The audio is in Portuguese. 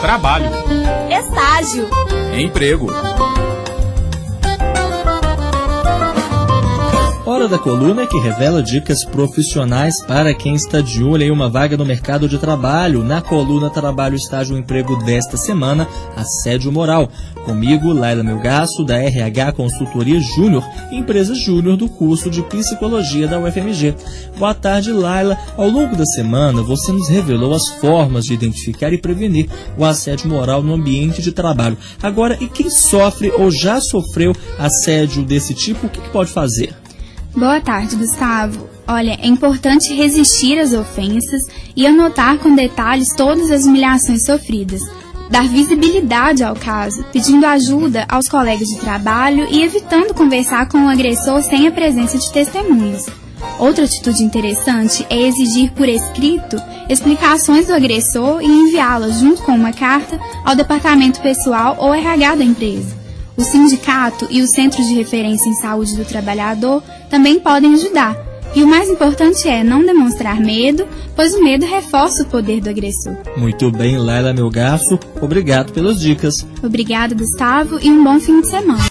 trabalho, estágio, emprego. Hora da coluna que revela dicas profissionais para quem está de olho em uma vaga no mercado de trabalho. Na coluna Trabalho, Estágio, Emprego desta semana, assédio moral. Comigo, Laila Melgaço, da RH Consultoria Júnior, empresa júnior do curso de Psicologia da UFMG. Boa tarde, Laila. Ao longo da semana, você nos revelou as formas de identificar e prevenir o assédio moral no ambiente de trabalho. Agora, e quem sofre ou já sofreu assédio desse tipo, o que pode fazer? Boa tarde, Gustavo. Olha, é importante resistir às ofensas e anotar com detalhes todas as humilhações sofridas. Dar visibilidade ao caso, pedindo ajuda aos colegas de trabalho e evitando conversar com o agressor sem a presença de testemunhas. Outra atitude interessante é exigir por escrito explicações do agressor e enviá-las junto com uma carta ao departamento pessoal ou RH da empresa. O sindicato e os centros de referência em saúde do trabalhador também podem ajudar. E o mais importante é não demonstrar medo, pois o medo reforça o poder do agressor. Muito bem, Laila Melgaço. Obrigado pelas dicas. Obrigada, Gustavo, e um bom fim de semana.